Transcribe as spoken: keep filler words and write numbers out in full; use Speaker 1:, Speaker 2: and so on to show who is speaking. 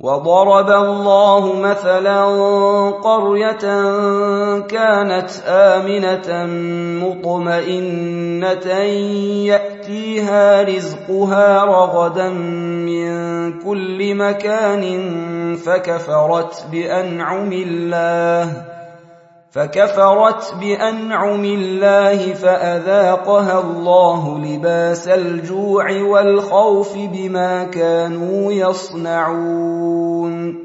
Speaker 1: وضرب الله مثلا قرية كانت آمنة مطمئنة يأتيها رزقها رغدا من كل مكان فكفرت بأنعم الله فكفرت بأنعم الله فأذاقها الله لباس الجوع والخوف بما كانوا يصنعون